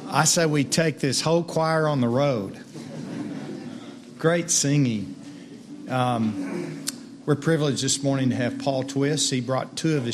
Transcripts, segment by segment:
I say we take this whole choir on the road. Great singing. We're privileged this morning to have Paul Twist. He brought two of his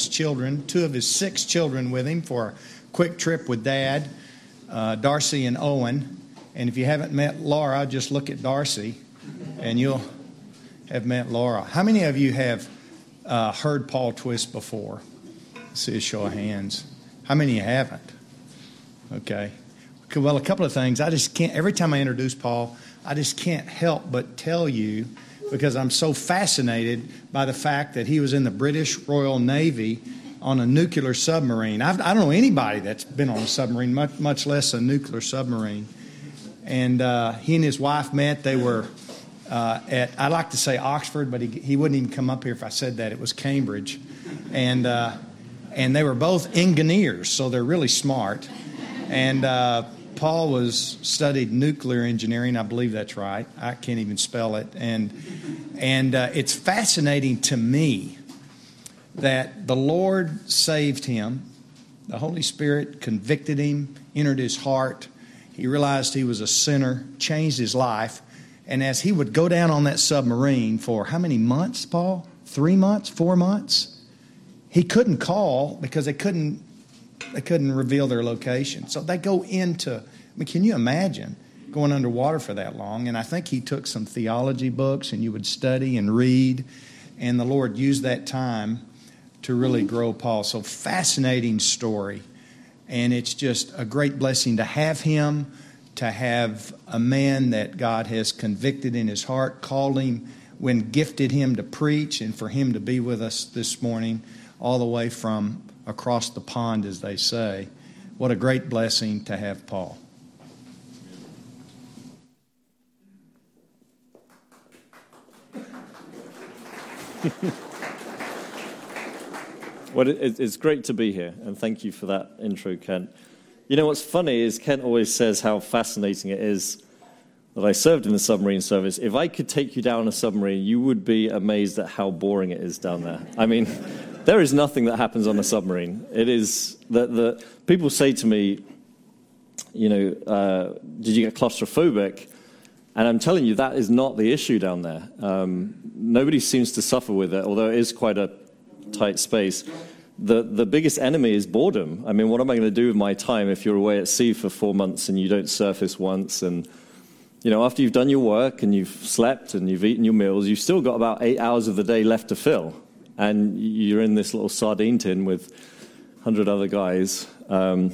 6 children with him for a quick trip with Dad, Darcy and Owen. And if you haven't met Laura, just look at Darcy and you'll have met Laura. How many of you have heard Paul Twist before? Let's see a show of hands. How many haven't? Okay. Well, a couple of things. I just can't, every time I introduce Paul, I just can't help but tell you, because I'm so fascinated by the fact that he was in the British Royal Navy on a nuclear submarine. I don't know anybody that's been on a submarine, much less a nuclear submarine. And he and his wife met. They were at, I'd like to say Oxford, but he wouldn't even come up here if I said that. It was Cambridge. And they were both engineers, so they're really smart. And Paul studied nuclear engineering. I believe that's right. I can't even spell it. And it's fascinating to me that the Lord saved him. The Holy Spirit convicted him, entered his heart. He realized he was a sinner, changed his life. And as he would go down on that submarine for how many months, Paul? 3 months, 4 months? He couldn't call because they couldn't reveal their location. So they go into, can you imagine going underwater for that long? And I think he took some theology books and you would study and read. And the Lord used that time to really grow Paul. So fascinating story. And it's just a great blessing to have him, to have a man that God has convicted in his heart, called him, when gifted him to preach, and for him to be with us this morning, all the way from across the pond, as they say. What a great blessing to have Paul. Well, it's great to be here, and thank you for that intro, Kent. You know, what's funny is Kent always says how fascinating it is that I served in the submarine service. If I could take you down a submarine, you would be amazed at how boring it is down there. I mean, there is nothing that happens on a submarine. It is the people say to me, you know, did you get claustrophobic? And I'm telling you, that is not the issue down there. Nobody seems to suffer with it, although it is quite a tight space. The biggest enemy is boredom. I mean, what am I going to do with my time if you're away at sea for 4 months and you don't surface once? And, you know, after you've done your work and you've slept and you've eaten your meals, you've still got about 8 hours of the day left to fill. And you're in this little sardine tin with 100 other guys. And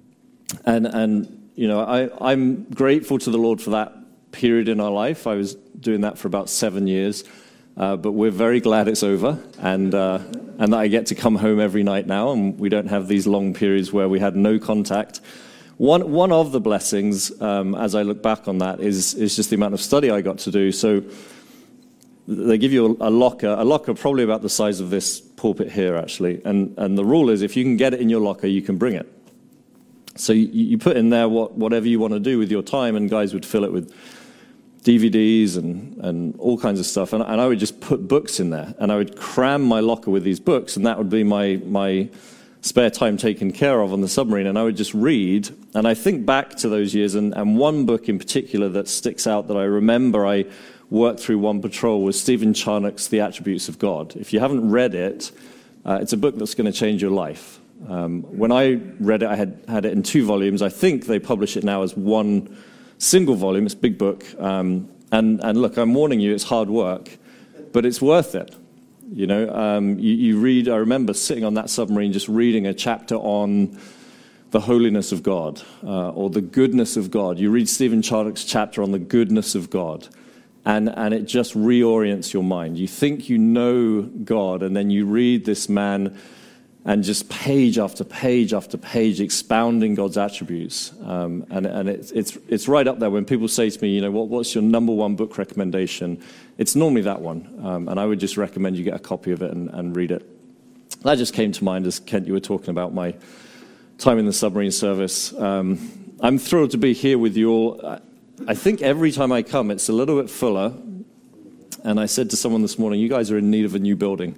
you know, I'm grateful to the Lord for that period in our life. I was doing that for about 7 years. But we're very glad it's over, and that I get to come home every night now, and we don't have these long periods where we had no contact. One of the blessings, as I look back on that, is just the amount of study I got to do. So they give you a locker probably about the size of this pulpit here, actually. And the rule is if you can get it in your locker, you can bring it. So you put in there whatever you want to do with your time, and guys would fill it with DVDs and all kinds of stuff, and I would just put books in there, and I would cram my locker with these books, and that would be my spare time taken care of on the submarine, and I would just read. And I think back to those years, and one book in particular that sticks out that I remember I worked through one patrol was Stephen Charnock's The Attributes of God. If you haven't read it, it's a book that's going to change your life. When I read it, I had it in 2 volumes. I think they publish it now as one single volume. It's a big book. And look, I'm warning you, it's hard work, but it's worth it. You know, you read, I remember sitting on that submarine just reading a chapter on the holiness of God or the goodness of God. You read Stephen Charnock's chapter on the goodness of God, and it just reorients your mind. You think you know God, and then you read this man and just page after page after page expounding God's attributes. And it's right up there when people say to me, you know, what's your number one book recommendation? It's normally that one. And I would just recommend you get a copy of it and read it. That just came to mind as Kent, you were talking about my time in the submarine service. I'm thrilled to be here with you all. I think every time I come, it's a little bit fuller. And I said to someone this morning, you guys are in need of a new building.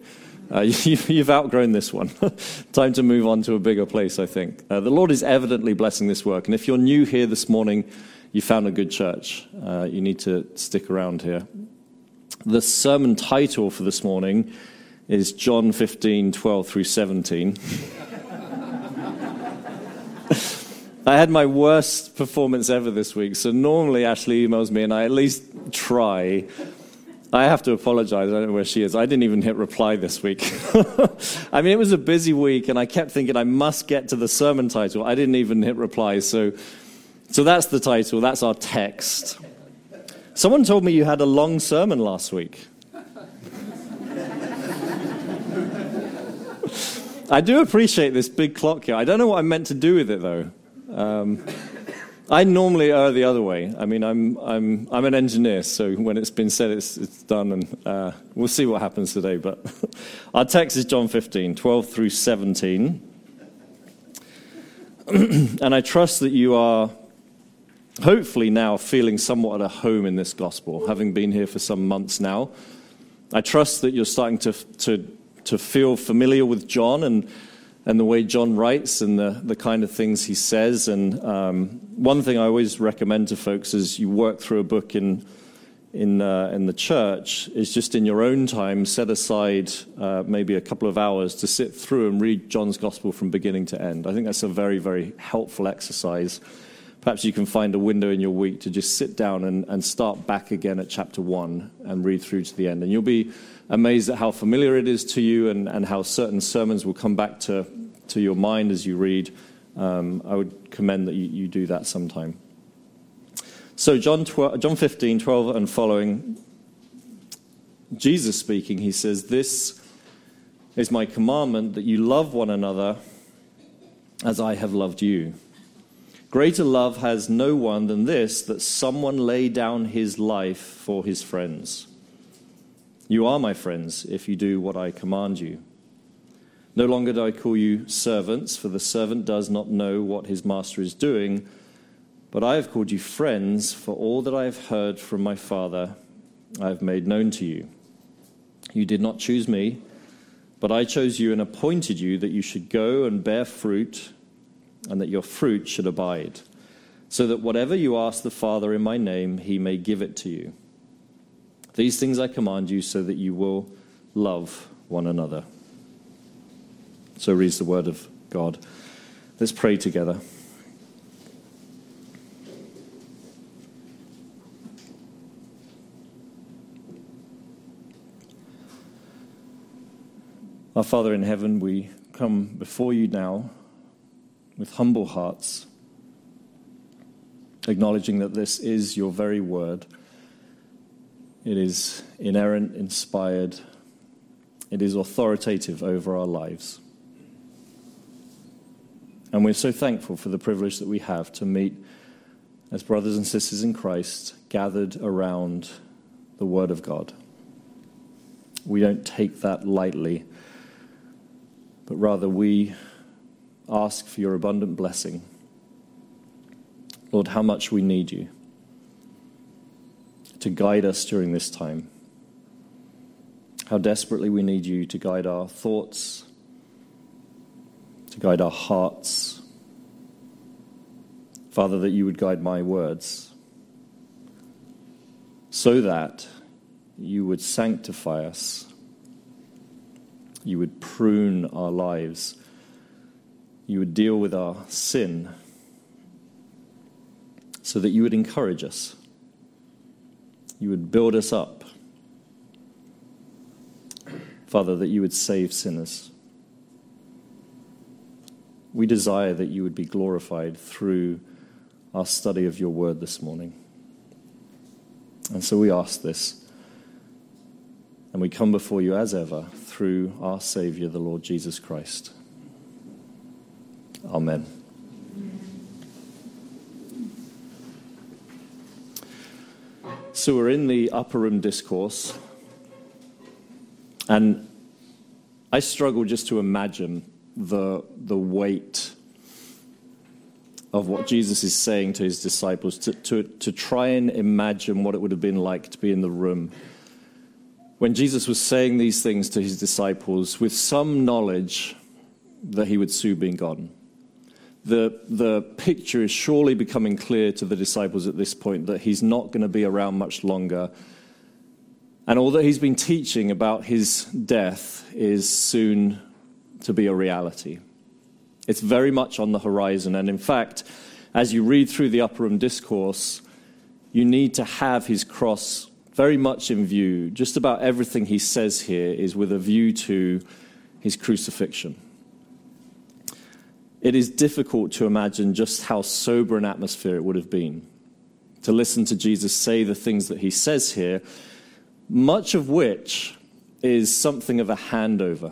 You've outgrown this one. Time to move on to a bigger place, I think. The Lord is evidently blessing this work. And if you're new here this morning, you found a good church. You need to stick around here. The sermon title for this morning is John 15, 12 through 17. I had my worst performance ever this week. So normally Ashley emails me and I at least try. I have to apologize. I don't know where she is. I didn't even hit reply this week. I mean, it was a busy week, and I kept thinking I must get to the sermon title. I didn't even hit reply. So that's the title. That's our text. Someone told me you had a long sermon last week. I do appreciate this big clock here. I don't know what I'm meant to do with it, though. I normally err the other way. I mean, I'm an engineer, so when it's been said, it's done, and we'll see what happens today. But our text is John 15, 12 through 17. And I trust that you are hopefully now feeling somewhat at home in this gospel, having been here for some months now. I trust that you're starting to feel familiar with John and the way John writes and the kind of things he says. And one thing I always recommend to folks as you work through a book in the church is just in your own time, set aside maybe a couple of hours to sit through and read John's gospel from beginning to end. I think that's a very, very helpful exercise. Perhaps you can find a window in your week to just sit down and start back again at chapter 1 and read through to the end. And you'll be amazed at how familiar it is to you and how certain sermons will come back to your mind as you read. I would commend that you do that sometime. So John 15, 12 and following, Jesus speaking, he says, "This is my commandment, that you love one another as I have loved you. Greater love has no one than this, that someone lay down his life for his friends. You are my friends if you do what I command you. No longer do I call you servants, for the servant does not know what his master is doing, but I have called you friends, for all that I have heard from my Father I have made known to you. You did not choose me, but I chose you and appointed you that you should go and bear fruit, and that your fruit should abide, so that whatever you ask the Father in my name, he may give it to you. These things I command you so that you will love one another." So reads the word of God. Let's pray together. Our Father in heaven, we come before you now with humble hearts, acknowledging that this is your very word. It is inerrant, inspired. It is authoritative over our lives. And we're so thankful for the privilege that we have to meet as brothers and sisters in Christ, gathered around the Word of God. We don't take that lightly, but rather we ask for your abundant blessing. Lord, how much we need you to guide us during this time. How desperately we need you to guide our thoughts, to guide our hearts. Father, that you would guide my words, so that you would sanctify us, you would prune our lives, you would deal with our sin, so that you would encourage us, you would build us up. Father, that you would save sinners. We desire that you would be glorified through our study of your word this morning. And so we ask this, and we come before you as ever through our Savior, the Lord Jesus Christ. Amen. So we're in the upper room discourse, and I struggle just to imagine the weight of what Jesus is saying to his disciples, to try and imagine what it would have been like to be in the room when Jesus was saying these things to his disciples with some knowledge that he would soon be gone. The picture is surely becoming clear to the disciples at this point that he's not going to be around much longer. And all that he's been teaching about his death is soon to be a reality. It's very much on the horizon. And in fact, as you read through the Upper Room Discourse, you need to have his cross very much in view. Just about everything he says here is with a view to his crucifixion. It is difficult to imagine just how sober an atmosphere it would have been to listen to Jesus say the things that he says here, much of which is something of a handover.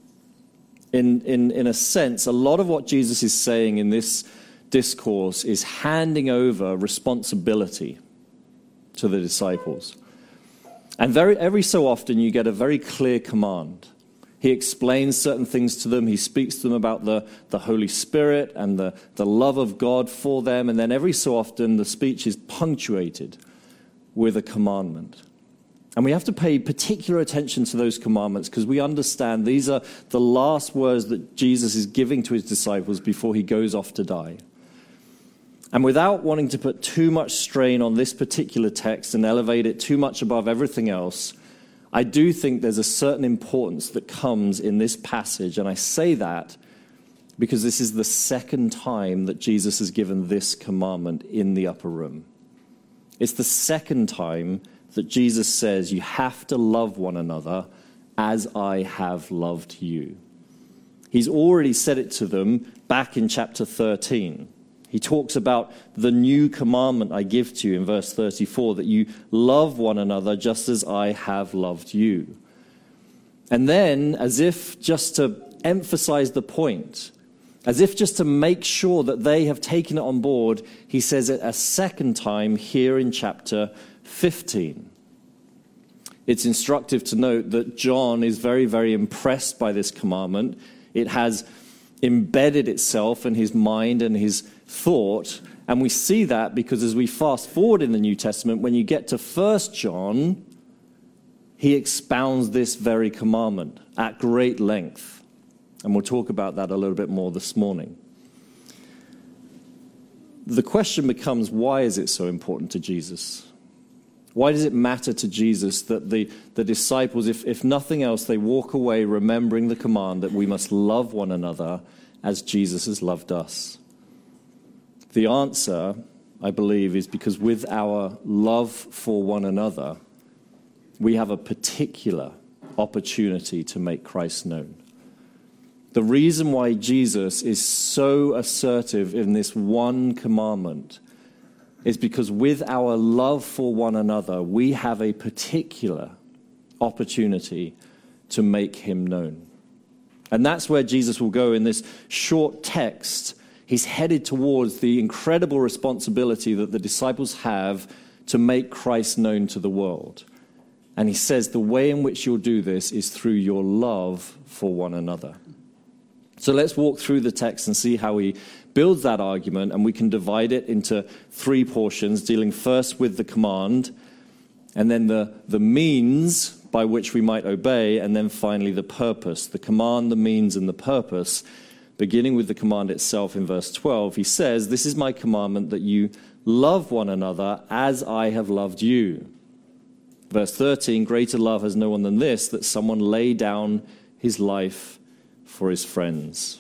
In a sense, a lot of what Jesus is saying in this discourse is handing over responsibility to the disciples. And every so often you get a very clear command. He explains certain things to them. He speaks to them about the Holy Spirit and the love of God for them. And then every so often the speech is punctuated with a commandment. And we have to pay particular attention to those commandments because we understand these are the last words that Jesus is giving to his disciples before he goes off to die. And without wanting to put too much strain on this particular text and elevate it too much above everything else, I do think there's a certain importance that comes in this passage. And I say that because this is the second time that Jesus has given this commandment in the upper room. It's the second time that Jesus says, you have to love one another as I have loved you. He's already said it to them back in chapter 13. He talks about the new commandment I give to you in verse 34, that you love one another just as I have loved you. And then, as if just to emphasize the point, as if just to make sure that they have taken it on board, he says it a second time here in chapter 15. It's instructive to note that John is very, very impressed by this commandment. It has embedded itself in his mind and his thought, and we see that because as we fast forward in the New Testament, when you get to 1 John, he expounds this very commandment at great length. And we'll talk about that a little bit more this morning. The question becomes, why is it so important to Jesus? Why does it matter to Jesus that the disciples, if nothing else, they walk away remembering the command that we must love one another as Jesus has loved us? The answer, I believe, is because with our love for one another, we have a particular opportunity to make Christ known. The reason why Jesus is so assertive in this one commandment is because with our love for one another, we have a particular opportunity to make him known. And that's where Jesus will go in this short text. He's headed towards the incredible responsibility that the disciples have to make Christ known to the world. And he says the way in which you'll do this is through your love for one another. So let's walk through the text and see how he builds that argument, and we can divide it into three portions, dealing first with the command, and then the means by which we might obey, and then finally the purpose. The command, the means, and the purpose. Beginning with the command itself in verse 12, he says, "This is my commandment, that you love one another as I have loved you." Verse 13, "Greater love has no one than this, that someone lay down his life for his friends."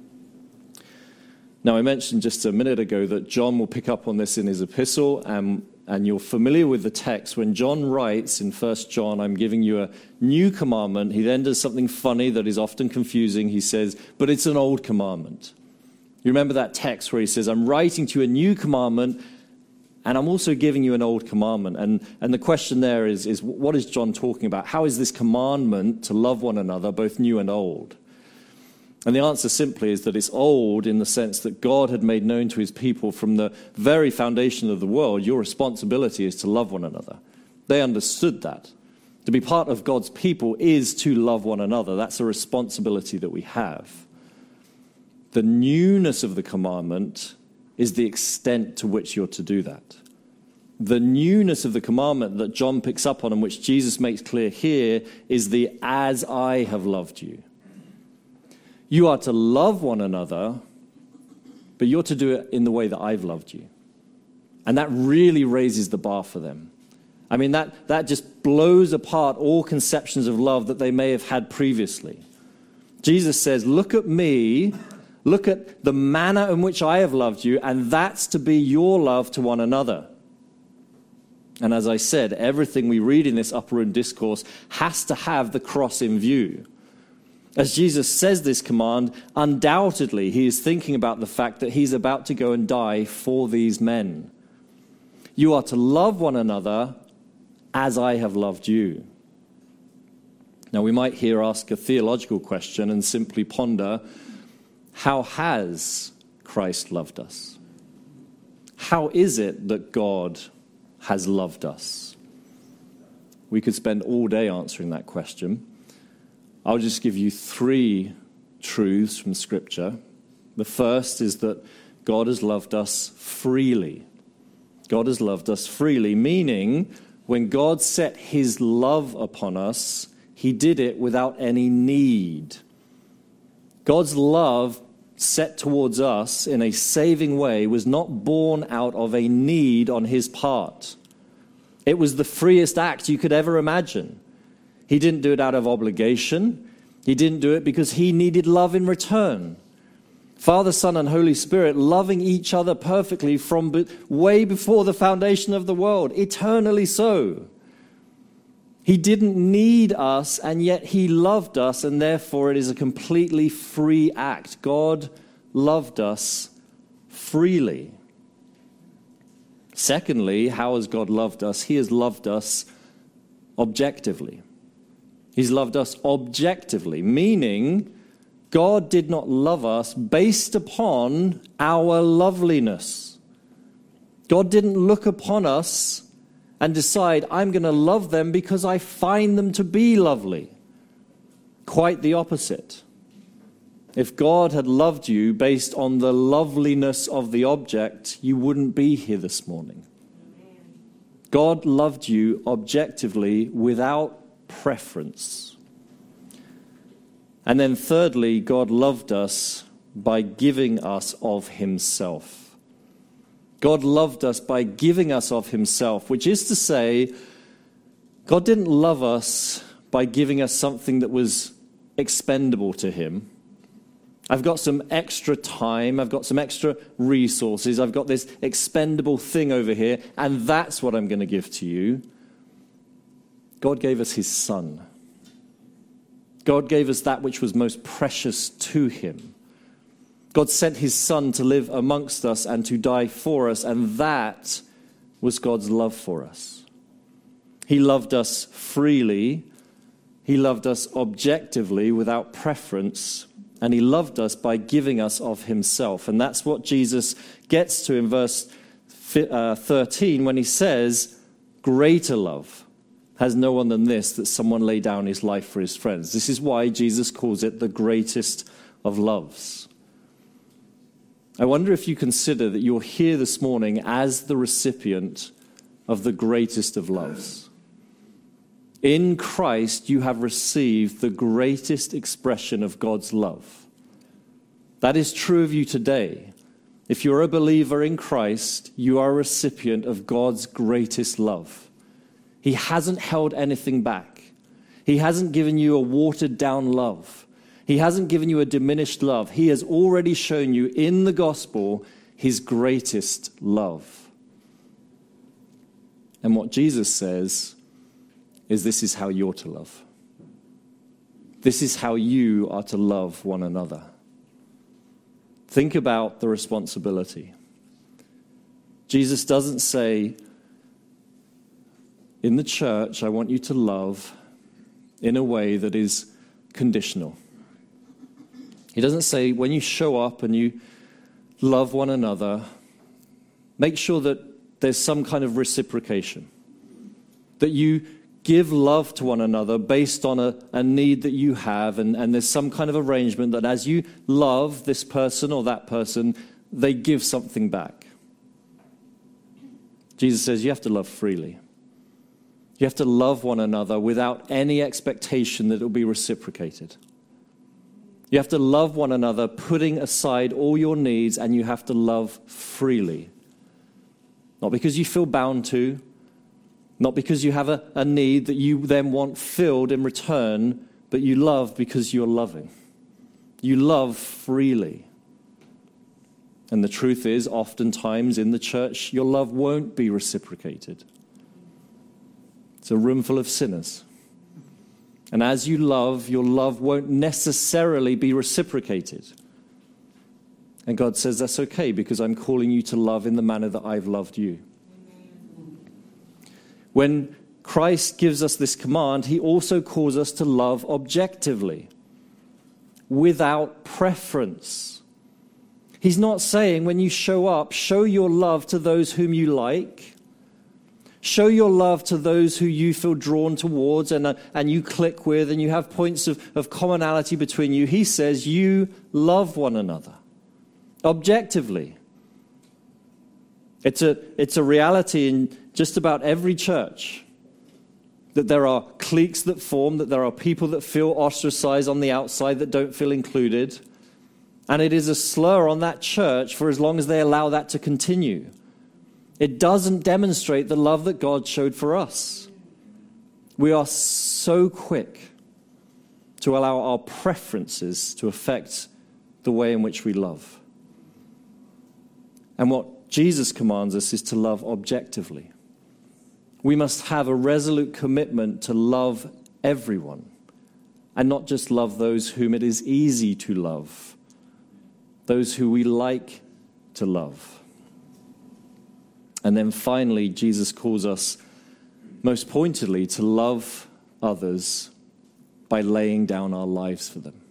Now, I mentioned just a minute ago that John will pick up on this in his epistle, and you're familiar with the text. When John writes in 1 John, "I'm giving you a new commandment," he then does something funny that is often confusing. He says, "But it's an old commandment." You remember that text where he says, "I'm writing to you a new commandment, and I'm also giving you an old commandment." And the question there is what is John talking about? How is this commandment to love one another both new and old? And the answer simply is that it's old in the sense that God had made known to his people from the very foundation of the world, your responsibility is to love one another. They understood that. To be part of God's people is to love one another. That's a responsibility that we have. The newness of the commandment is the extent to which you're to do that. The newness of the commandment that John picks up on and which Jesus makes clear here is the "as I have loved you." You are to love one another, but you're to do it in the way that I've loved you. And that really raises the bar for them. I mean, that just blows apart all conceptions of love that they may have had previously. Jesus says, look at me, look at the manner in which I have loved you, and that's to be your love to one another. And as I said, everything we read in this upper room discourse has to have the cross in view. As Jesus says this command, undoubtedly he is thinking about the fact that he's about to go and die for these men. You are to love one another as I have loved you. Now we might here ask a theological question and simply ponder, how has Christ loved us? How is it that God has loved us? We could spend all day answering that question. I'll just give you 3 truths from Scripture. The first is that God has loved us freely. God has loved us freely, meaning when God set his love upon us, he did it without any need. God's love set towards us in a saving way was not born out of a need on his part. It was the freest act you could ever imagine. He didn't do it out of obligation. He didn't do it because he needed love in return. Father, Son, and Holy Spirit loving each other perfectly from way before the foundation of the world, eternally so. He didn't need us, and yet he loved us, and therefore it is a completely free act. God loved us freely. Secondly, how has God loved us? He has loved us objectively. He's loved us objectively, meaning God did not love us based upon our loveliness. God didn't look upon us and decide, I'm going to love them because I find them to be lovely. Quite the opposite. If God had loved you based on the loveliness of the object, you wouldn't be here this morning. God loved you objectively without preference. And then thirdly, God loved us by giving us of himself. God loved us by giving us of himself, which is to say, God didn't love us by giving us something that was expendable to him. I've got some extra time, I've got some extra resources, I've got this expendable thing over here, and that's what I'm going to give to you. God gave us his Son. God gave us that which was most precious to him. God sent his Son to live amongst us and to die for us, and that was God's love for us. He loved us freely. He loved us objectively without preference, and he loved us by giving us of himself. And that's what Jesus gets to in verse 13 when he says, greater love has no one than this, that someone lay down his life for his friends. This is why Jesus calls it the greatest of loves. I wonder if you consider that you're here this morning as the recipient of the greatest of loves. In Christ, you have received the greatest expression of God's love. That is true of you today. If you're a believer in Christ, you are a recipient of God's greatest love. He hasn't held anything back. He hasn't given you a watered down love. He hasn't given you a diminished love. He has already shown you in the gospel his greatest love. And what Jesus says is this is how you're to love. This is how you are to love one another. Think about the responsibility. Jesus doesn't say, in the church, I want you to love in a way that is conditional. He doesn't say, when you show up and you love one another, make sure that there's some kind of reciprocation, that you give love to one another based on a need that you have, and there's some kind of arrangement that as you love this person or that person, they give something back. Jesus says you have to love freely. You have to love one another without any expectation that it will be reciprocated. You have to love one another, putting aside all your needs, and you have to love freely. Not because you feel bound to, not because you have a need that you then want filled in return, but you love because you're loving. You love freely. And the truth is, oftentimes in the church, your love won't be reciprocated. It's a room full of sinners. And as you love, your love won't necessarily be reciprocated. And God says that's okay because I'm calling you to love in the manner that I've loved you. When Christ gives us this command, he also calls us to love objectively, without preference. He's not saying when you show up, show your love to those whom you like. Show your love to those who you feel drawn towards and you click with and you have points of commonality between you. He says you love one another objectively. It's a reality in just about every church that there are cliques that form, that there are people that feel ostracized on the outside that don't feel included. And it is a slur on that church for as long as they allow that to continue. It doesn't demonstrate the love that God showed for us. We are so quick to allow our preferences to affect the way in which we love. And what Jesus commands us is to love objectively. We must have a resolute commitment to love everyone and not just love those whom it is easy to love, those who we like to love. And then finally, Jesus calls us most pointedly to love others by laying down our lives for them.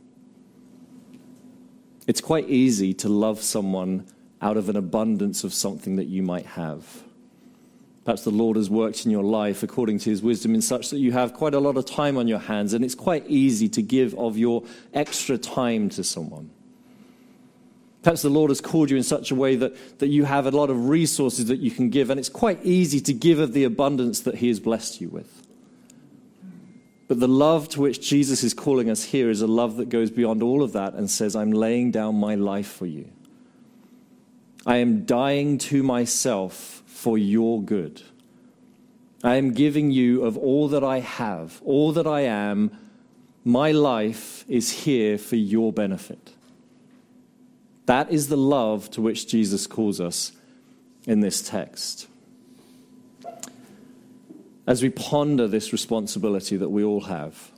It's quite easy to love someone out of an abundance of something that you might have. Perhaps the Lord has worked in your life according to his wisdom in such that you have quite a lot of time on your hands, and it's quite easy to give of your extra time to someone. Perhaps the Lord has called you in such a way that you have a lot of resources that you can give, and it's quite easy to give of the abundance that he has blessed you with. But the love to which Jesus is calling us here is a love that goes beyond all of that and says, I'm laying down my life for you. I am dying to myself for your good. I am giving you of all that I have, all that I am. My life is here for your benefit. That is the love to which Jesus calls us in this text. As we ponder this responsibility that we all have,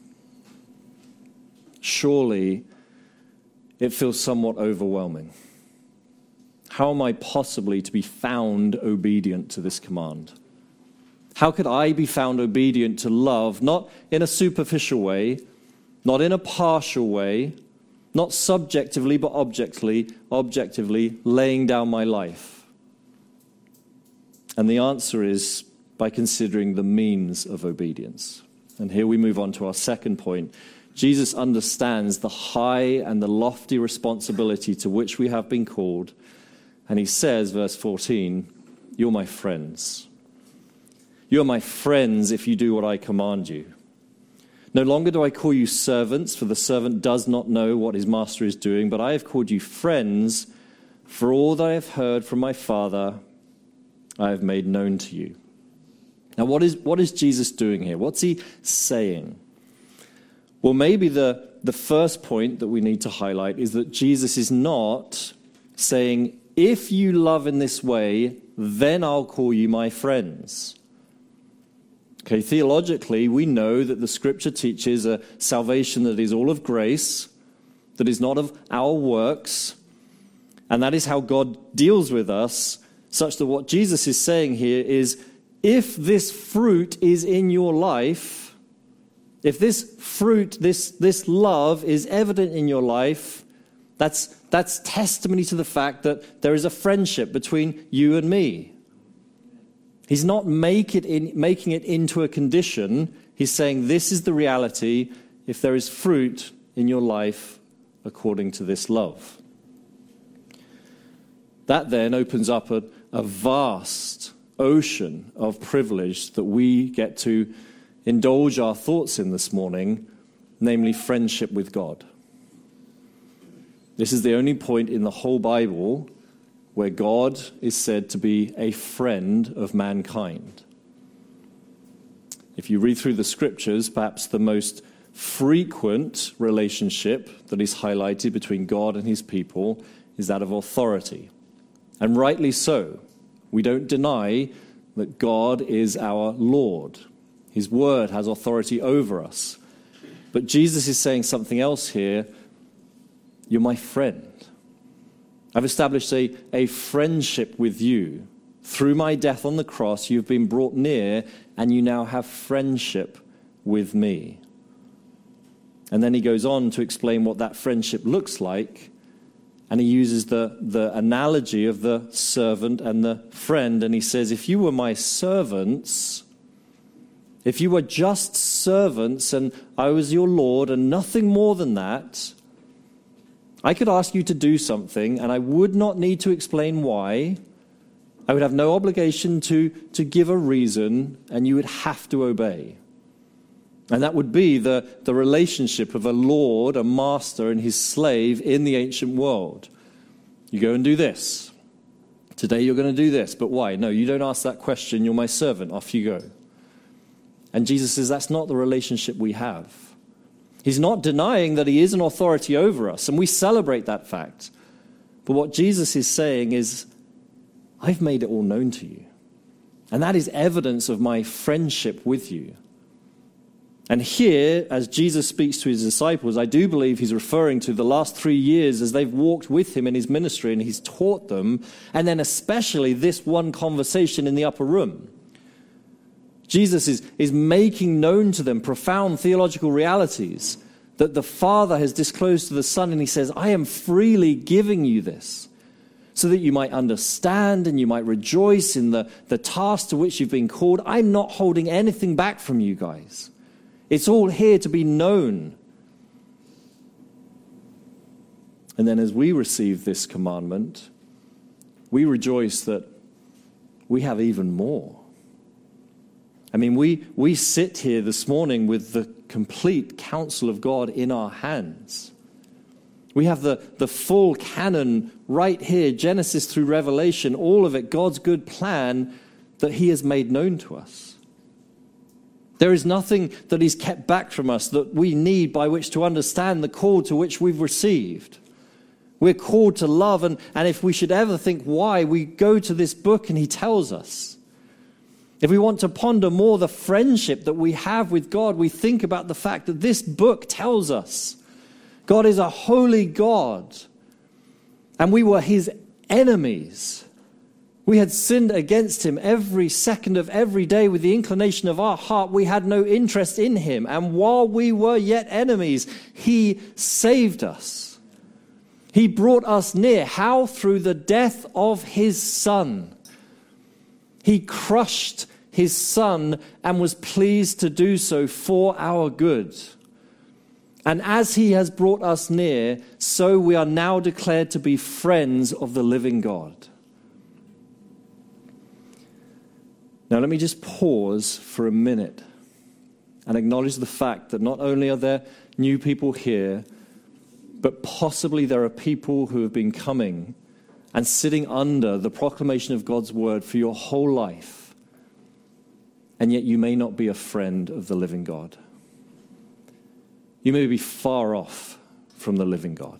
surely it feels somewhat overwhelming. How am I possibly to be found obedient to this command? How could I be found obedient to love, not in a superficial way, not in a partial way, not subjectively, but objectively laying down my life? And the answer is by considering the means of obedience. And here we move on to our second point. Jesus understands the high and the lofty responsibility to which we have been called. And he says, verse 14, you're my friends. You're my friends if you do what I command you. No longer do I call you servants, for the servant does not know what his master is doing, but I have called you friends, for all that I have heard from my Father, I have made known to you. Now, what is Jesus doing here? What's he saying? Well, maybe the first point that we need to highlight is that Jesus is not saying, if you love in this way, then I'll call you my friends. Okay, theologically, we know that the Scripture teaches a salvation that is all of grace, that is not of our works, and that is how God deals with us, such that what Jesus is saying here is, if this fruit is in your life, if this fruit, this love is evident in your life, that's testimony to the fact that there is a friendship between you and me. He's not making it into a condition. He's saying this is the reality if there is fruit in your life according to this love. That then opens up a vast ocean of privilege that we get to indulge our thoughts in this morning, namely friendship with God. This is the only point in the whole Bible where God is said to be a friend of mankind. If you read through the scriptures, perhaps the most frequent relationship that is highlighted between God and his people is that of authority. And rightly so. We don't deny that God is our Lord. His word has authority over us. But Jesus is saying something else here. You're my friend. I've established a friendship with you. Through my death on the cross, you've been brought near, and you now have friendship with me. And then he goes on to explain what that friendship looks like, and he uses the analogy of the servant and the friend, and he says, if you were my servants, if you were just servants and I was your Lord and nothing more than that, I could ask you to do something and I would not need to explain why. I would have no obligation to give a reason, and you would have to obey. And that would be the relationship of a lord, a master, and his slave in the ancient world. You go and do this. Today you're going to do this, but why? No, you don't ask that question. You're my servant. Off you go. And Jesus says that's not the relationship we have. He's not denying that he is an authority over us, and we celebrate that fact. But what Jesus is saying is, I've made it all known to you. And that is evidence of my friendship with you. And here, as Jesus speaks to his disciples, I do believe he's referring to the last 3 years as they've walked with him in his ministry and he's taught them, and then especially this one conversation in the upper room. Jesus is making known to them profound theological realities that the Father has disclosed to the Son, and he says, I am freely giving you this so that you might understand and you might rejoice in the task to which you've been called. I'm not holding anything back from you guys. It's all here to be known. And then as we receive this commandment, we rejoice that we have even more. I mean, we sit here this morning with the complete counsel of God in our hands. We have the full canon right here, Genesis through Revelation, all of it, God's good plan that he has made known to us. There is nothing that he's kept back from us that we need by which to understand the call to which we've received. We're called to love, and if we should ever think why, we go to this book and he tells us. If we want to ponder more the friendship that we have with God, we think about the fact that this book tells us God is a holy God, and we were his enemies. We had sinned against him every second of every day with the inclination of our heart. We had no interest in him, and while we were yet enemies, he saved us. He brought us near. How? Through the death of his Son. He crushed his Son and was pleased to do so for our good. And as he has brought us near, so we are now declared to be friends of the living God. Now let me just pause for a minute and acknowledge the fact that not only are there new people here, but possibly there are people who have been coming and sitting under the proclamation of God's word for your whole life, and yet you may not be a friend of the living God. You may be far off from the living God.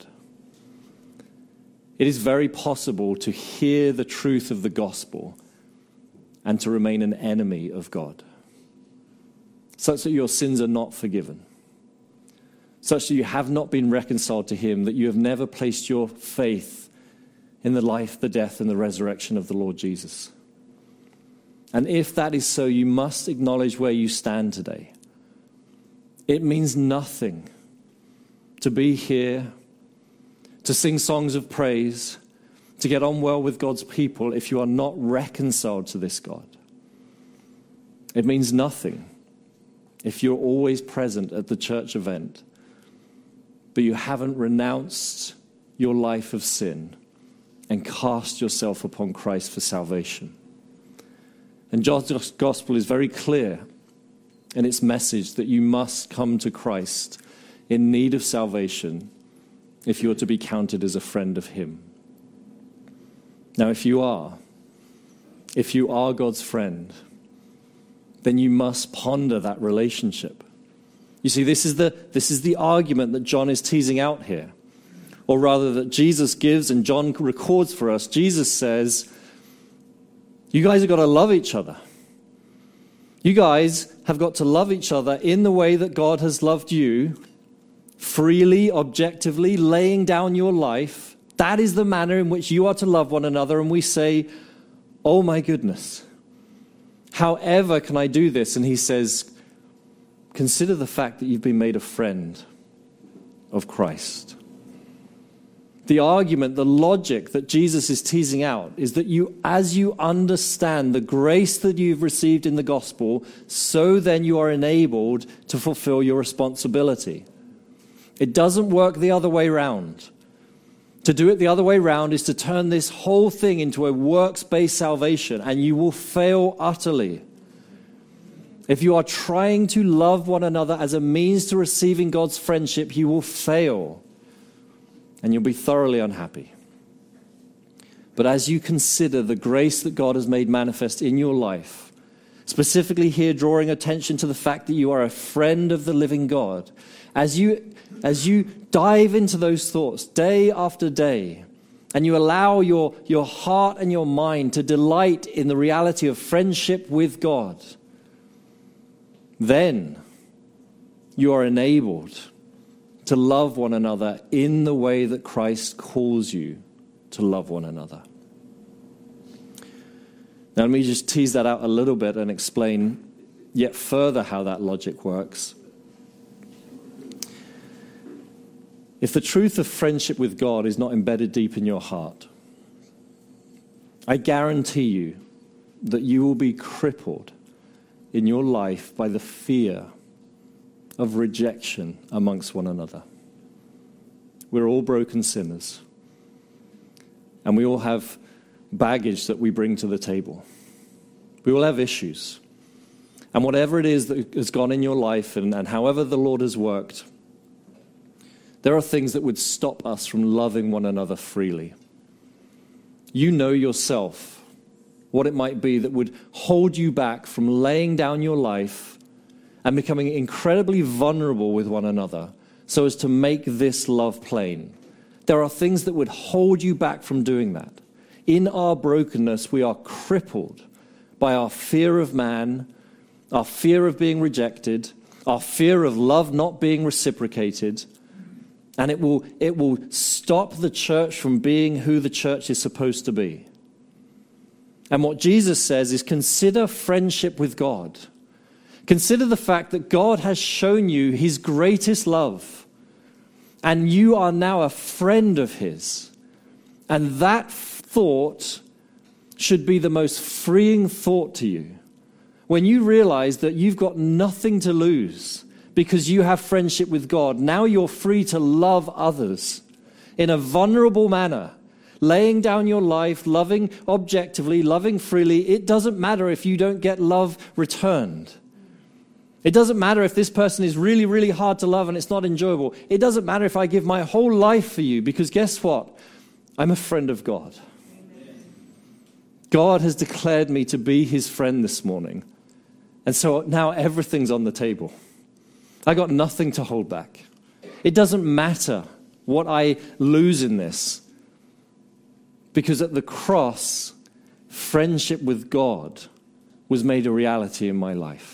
It is very possible to hear the truth of the gospel and to remain an enemy of God, such that your sins are not forgiven, such that you have not been reconciled to him, that you have never placed your faith in the life, the death, and the resurrection of the Lord Jesus. And if that is so, you must acknowledge where you stand today. It means nothing to be here, to sing songs of praise, to get on well with God's people if you are not reconciled to this God. It means nothing if you're always present at the church event, but you haven't renounced your life of sin and cast yourself upon Christ for salvation. And John's gospel is very clear in its message that you must come to Christ in need of salvation if you're to be counted as a friend of him. Now, if you are God's friend, then you must ponder that relationship. You see, this is the argument that John is teasing out here, or rather that Jesus gives and John records for us. Jesus says, you guys have got to love each other. You guys have got to love each other in the way that God has loved you, freely, objectively, laying down your life. That is the manner in which you are to love one another. And we say, oh my goodness, however can I do this? And he says, consider the fact that you've been made a friend of Christ. The argument, the logic that Jesus is teasing out is that as you understand the grace that you've received in the gospel, so then you are enabled to fulfill your responsibility. It doesn't work the other way around. To do it the other way around is to turn this whole thing into a works-based salvation, and you will fail utterly. If you are trying to love one another as a means to receiving God's friendship, you will fail. And you'll be thoroughly unhappy. But as you consider the grace that God has made manifest in your life, specifically here drawing attention to the fact that you are a friend of the living God, as you dive into those thoughts day after day, and you allow your heart and your mind to delight in the reality of friendship with God, then you are enabled to love one another in the way that Christ calls you to love one another. Now, let me just tease that out a little bit and explain yet further how that logic works. If the truth of friendship with God is not embedded deep in your heart, I guarantee you that you will be crippled in your life by the fear of rejection amongst one another. We're all broken sinners, and we all have baggage that we bring to the table. We all have issues. And whatever it is that has gone in your life and however the Lord has worked, there are things that would stop us from loving one another freely. You know yourself what it might be that would hold you back from laying down your life and becoming incredibly vulnerable with one another so as to make this love plain. There are things that would hold you back from doing that. In our brokenness, we are crippled by our fear of man, our fear of being rejected, our fear of love not being reciprocated, and it will stop the church from being who the church is supposed to be. And what Jesus says is, consider friendship with God. Consider the fact that God has shown you his greatest love, and you are now a friend of his. And that thought should be the most freeing thought to you. When you realize that you've got nothing to lose because you have friendship with God, now you're free to love others in a vulnerable manner, laying down your life, loving objectively, loving freely. It doesn't matter if you don't get love returned. It doesn't matter if this person is really, really hard to love and it's not enjoyable. It doesn't matter if I give my whole life for you, because guess what? I'm a friend of God. Amen. God has declared me to be his friend this morning. And so now everything's on the table. I got nothing to hold back. It doesn't matter what I lose in this, because at the cross, friendship with God was made a reality in my life.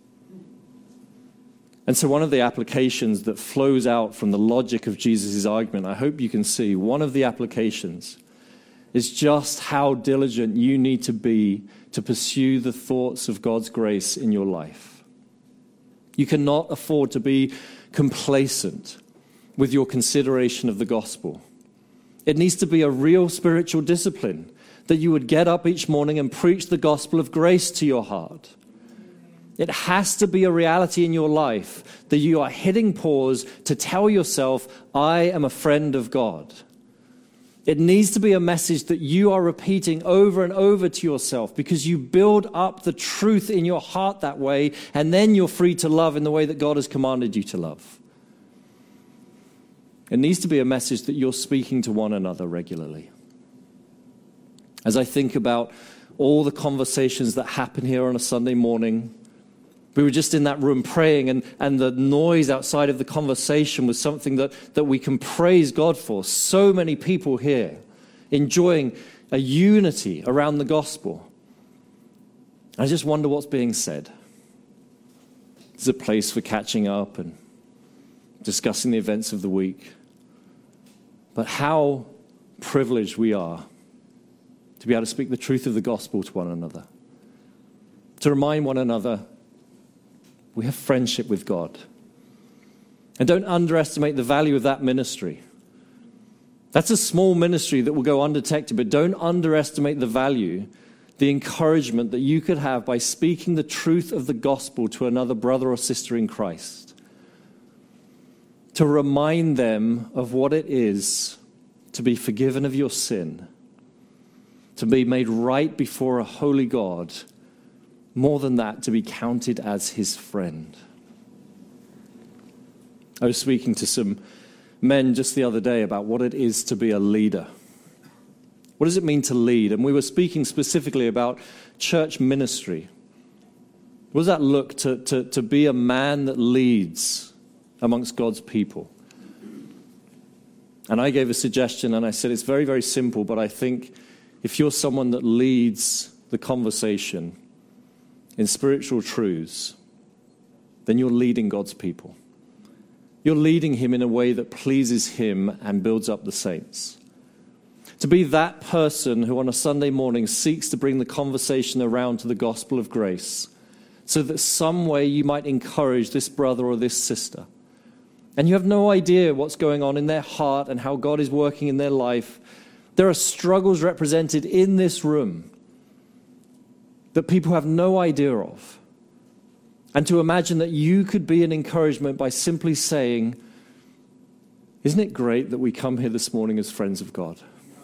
And so one of the applications that flows out from the logic of Jesus' argument, I hope you can see, one of the applications is just how diligent you need to be to pursue the thoughts of God's grace in your life. You cannot afford to be complacent with your consideration of the gospel. It needs to be a real spiritual discipline that you would get up each morning and preach the gospel of grace to your heart. It has to be a reality in your life that you are hitting pause to tell yourself, I am a friend of God. It needs to be a message that you are repeating over and over to yourself because you build up the truth in your heart that way, and then you're free to love in the way that God has commanded you to love. It needs to be a message that you're speaking to one another regularly. As I think about all the conversations that happen here on a Sunday morning, we were just in that room praying, and the noise outside of the conversation was something that we can praise God for. So many people here enjoying a unity around the gospel. I just wonder what's being said. It's a place for catching up and discussing the events of the week. But how privileged we are to be able to speak the truth of the gospel to one another. To remind one another we have friendship with God. And don't underestimate the value of that ministry. That's a small ministry that will go undetected, but don't underestimate the value, the encouragement that you could have by speaking the truth of the gospel to another brother or sister in Christ. To remind them of what it is to be forgiven of your sin, to be made right before a holy God. More than that, to be counted as his friend. I was speaking to some men just the other day about what it is to be a leader. What does it mean to lead? And we were speaking specifically about church ministry. What does that look to be a man that leads amongst God's people? And I gave a suggestion, and I said it's very, very simple, but I think if you're someone that leads the conversation in spiritual truths, then you're leading God's people. You're leading him in a way that pleases him and builds up the saints. To be that person who on a Sunday morning seeks to bring the conversation around to the gospel of grace, so that some way you might encourage this brother or this sister. And you have no idea what's going on in their heart and how God is working in their life. There are struggles represented in this room that people have no idea of. And to imagine that you could be an encouragement by simply saying, isn't it great that we come here this morning as friends of God?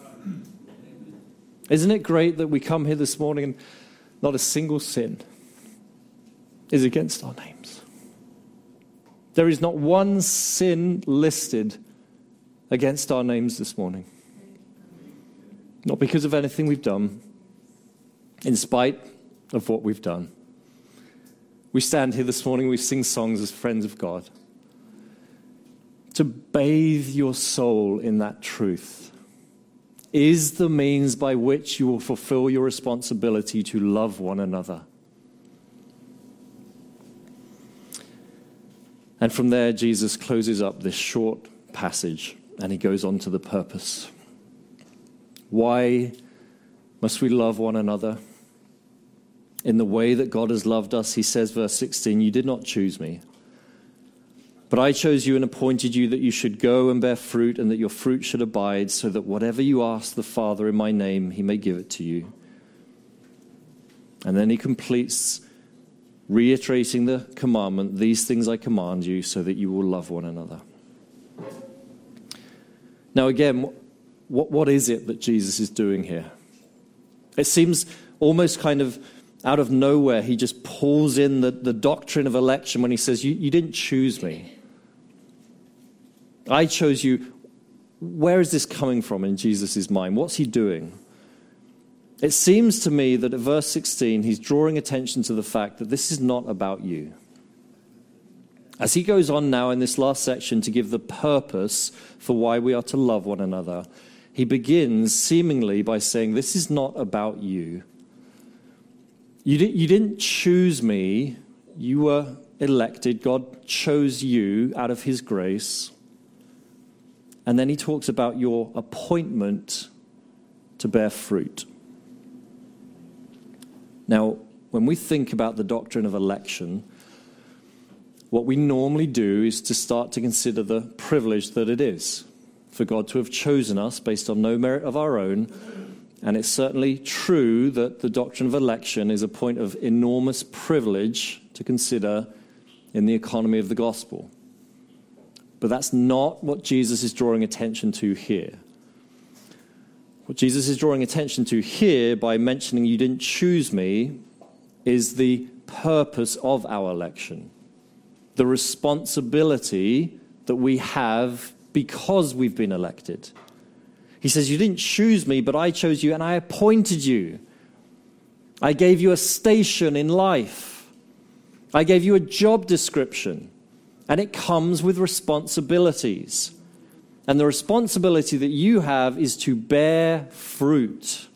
Isn't it great that we come here this morning and not a single sin is against our names? There is not one sin listed against our names this morning. Not because of anything we've done, in spite of what we've done. We stand here this morning, we sing songs as friends of God. To bathe your soul in that truth is the means by which you will fulfill your responsibility to love one another. And from there, Jesus closes up this short passage and he goes on to the purpose. Why must we love one another? In the way that God has loved us, he says, verse 16, you did not choose me, but I chose you and appointed you that you should go and bear fruit and that your fruit should abide, so that whatever you ask the Father in my name, he may give it to you. And then he completes, reiterating the commandment, these things I command you, so that you will love one another. Now again, what is it that Jesus is doing here? It seems almost kind of out of nowhere, he just pulls in the doctrine of election when he says, you didn't choose me. I chose you. Where is this coming from in Jesus' mind? What's he doing? It seems to me that at verse 16, he's drawing attention to the fact that this is not about you. As he goes on now in this last section to give the purpose for why we are to love one another, he begins seemingly by saying, this is not about you. You didn't choose me. You were elected. God chose you out of his grace. And then he talks about your appointment to bear fruit. Now, when we think about the doctrine of election, what we normally do is to start to consider the privilege that it is for God to have chosen us based on no merit of our own. And it's certainly true that the doctrine of election is a point of enormous privilege to consider in the economy of the gospel. But that's not what Jesus is drawing attention to here. What Jesus is drawing attention to here by mentioning you didn't choose me is the purpose of our election, the responsibility that we have because we've been elected. He says, you didn't choose me, but I chose you and I appointed you. I gave you a station in life. I gave you a job description, and it comes with responsibilities. And the responsibility that you have is to bear fruit,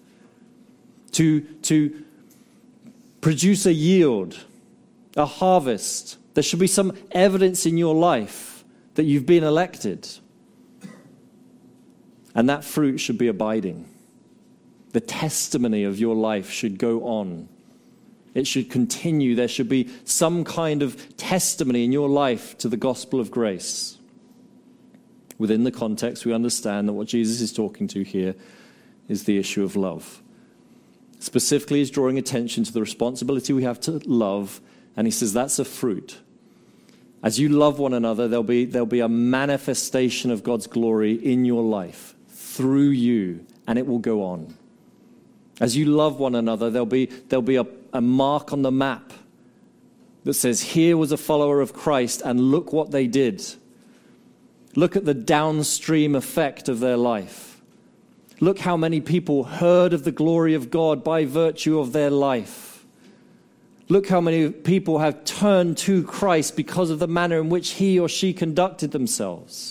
to produce a yield, a harvest. There should be some evidence in your life that you've been elected. And that fruit should be abiding. The testimony of your life should go on. It should continue. There should be some kind of testimony in your life to the gospel of grace. Within the context, we understand that what Jesus is talking to here is the issue of love. Specifically, he's drawing attention to the responsibility we have to love, and he says that's a fruit. As you love one another, there'll be a manifestation of God's glory in your life through you, and it will go on. As you love one another, there'll be a mark on the map that says, here was a follower of Christ, and look what they did. Look at the downstream effect of their life. Look how many people heard of the glory of God by virtue of their life. Look how many people have turned to Christ because of the manner in which he or she conducted themselves.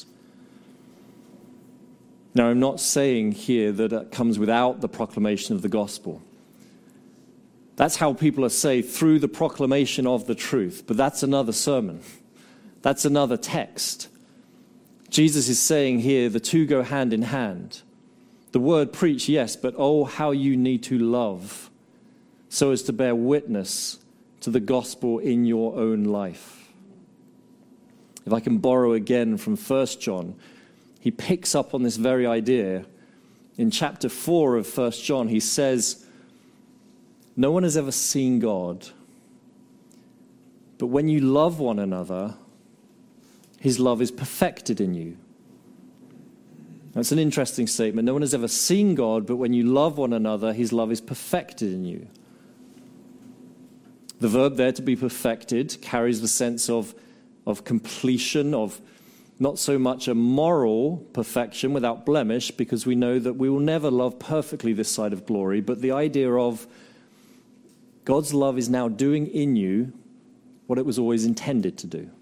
Now, I'm not saying here that it comes without the proclamation of the gospel. That's how people are saved, through the proclamation of the truth. But that's another sermon. That's another text. Jesus is saying here the two go hand in hand. The word preach, yes, but oh, how you need to love so as to bear witness to the gospel in your own life. If I can borrow again from 1 John, he picks up on this very idea. In chapter 4 of 1 John, he says, no one has ever seen God, but when you love one another, his love is perfected in you. That's an interesting statement. No one has ever seen God, but when you love one another, his love is perfected in you. The verb there, to be perfected, carries the sense of completion, of not so much a moral perfection without blemish, because we know that we will never love perfectly this side of glory, but the idea of God's love is now doing in you what it was always intended to do.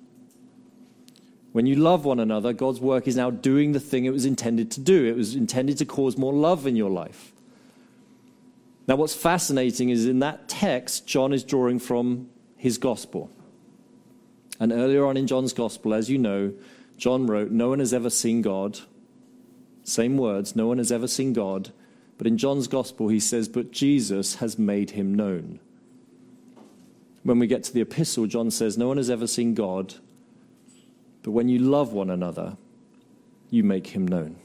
When you love one another, God's work is now doing the thing it was intended to do. It was intended to cause more love in your life. Now, what's fascinating is in that text, John is drawing from his gospel. And earlier on in John's gospel, as you know, John wrote, no one has ever seen God. Same words, no one has ever seen God. But in John's gospel, he says, but Jesus has made him known. When we get to the epistle, John says, no one has ever seen God. But when you love one another, you make him known.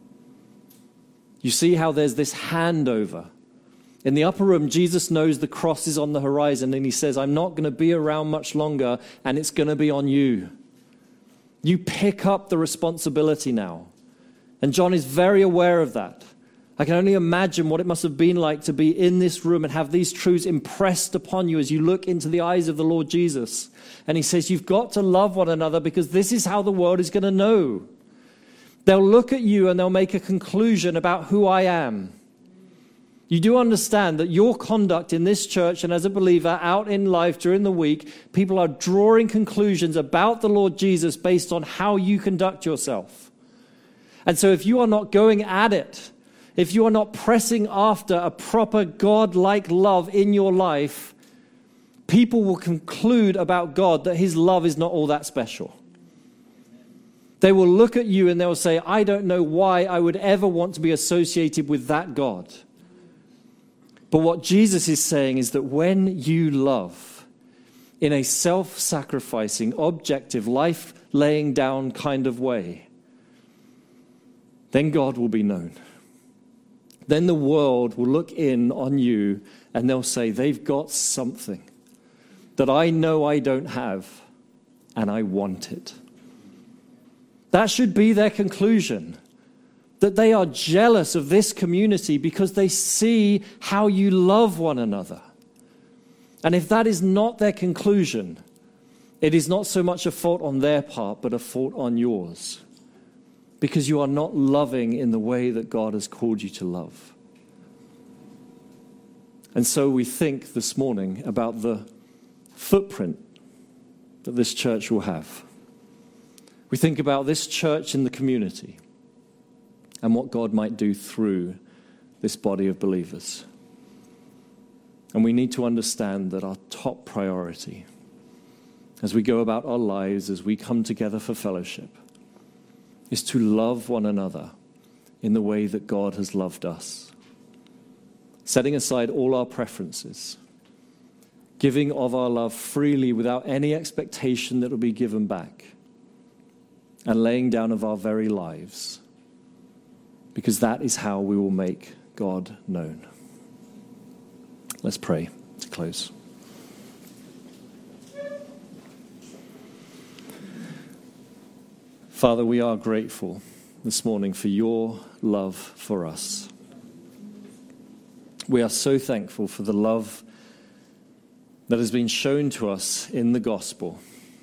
You see how there's this handover. In the upper room, Jesus knows the cross is on the horizon, and he says, I'm not going to be around much longer, and it's going to be on you. You pick up the responsibility now. And John is very aware of that. I can only imagine what it must have been like to be in this room and have these truths impressed upon you as you look into the eyes of the Lord Jesus. And he says, you've got to love one another because this is how the world is going to know. They'll look at you and they'll make a conclusion about who I am. You do understand that your conduct in this church and as a believer out in life during the week, people are drawing conclusions about the Lord Jesus based on how you conduct yourself. And so if you are not going at it, if you are not pressing after a proper God-like love in your life, people will conclude about God that his love is not all that special. They will look at you and they will say, I don't know why I would ever want to be associated with that God. But what Jesus is saying is that when you love in a self-sacrificing, objective, life-laying down kind of way, then God will be known. Then the world will look in on you and they'll say, they've got something that I know I don't have, and I want it. That should be their conclusion. that they are jealous of this community because they see how you love one another. And if that is not their conclusion, it is not so much a fault on their part, but a fault on yours. Because you are not loving in the way that God has called you to love. And so we think this morning about the footprint that this church will have. We think about this church in the community and what God might do through this body of believers. And we need to understand that our top priority as we go about our lives, as we come together for fellowship, is to love one another in the way that God has loved us. Setting aside all our preferences, giving of our love freely without any expectation that it will be given back, and laying down of our very lives, because that is how we will make God known. Let's pray to close. Father, we are grateful this morning for your love for us. We are so thankful for the love that has been shown to us in the gospel,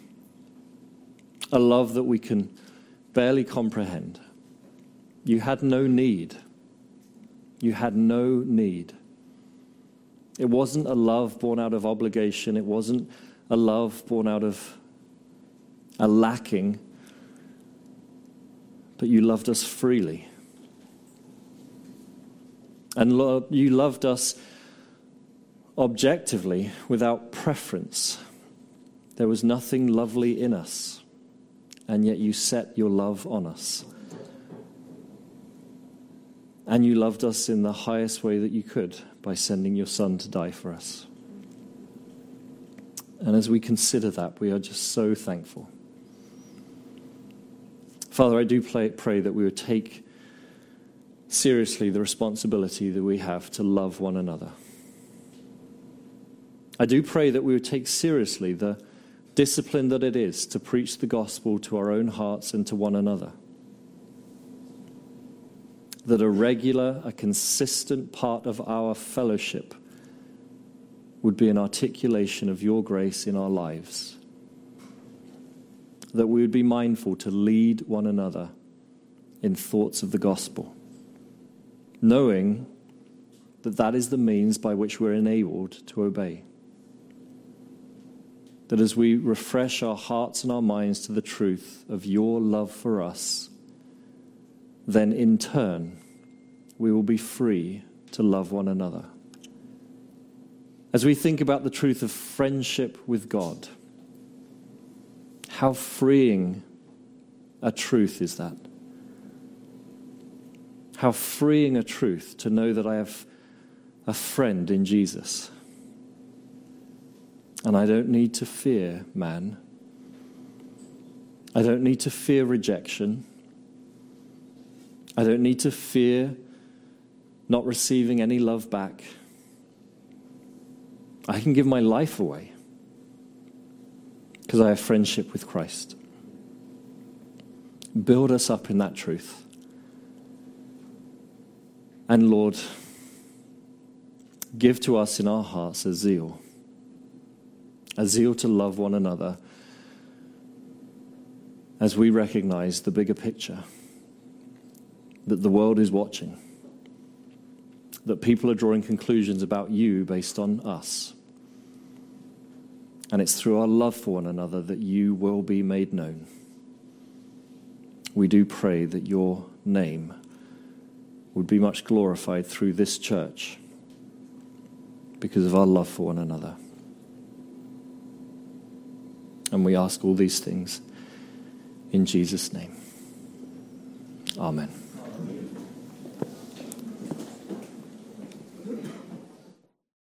a love that we can barely comprehend. You had no need. You had no need. It wasn't a love born out of obligation. It wasn't a love born out of a lacking. But you loved us freely. And Lord, you loved us objectively without preference. There was nothing lovely in us, and yet you set your love on us. And you loved us in the highest way that you could by sending your Son to die for us. And as we consider that, we are just so thankful. Father, I do pray that we would take seriously the responsibility that we have to love one another. I do pray that we would take seriously the discipline that it is to preach the gospel to our own hearts and to one another. That a regular, a consistent part of our fellowship would be an articulation of your grace in our lives. That we would be mindful to lead one another in thoughts of the gospel, knowing that that is the means by which we're enabled to obey. That as we refresh our hearts and our minds to the truth of your love for us, then in turn, we will be free to love one another. As we think about the truth of friendship with God, how freeing a truth is that? How freeing a truth to know that I have a friend in Jesus. And I don't need to fear man. I don't need to fear rejection. I don't need to fear not receiving any love back. I can give my life away because I have friendship with Christ. Build us up in that truth. And Lord, give to us in our hearts a zeal to love one another as we recognize the bigger picture, that the world is watching, that people are drawing conclusions about you based on us. And it's through our love for one another that you will be made known. We do pray that your name would be much glorified through this church because of our love for one another. And we ask all these things in Jesus' name. Amen.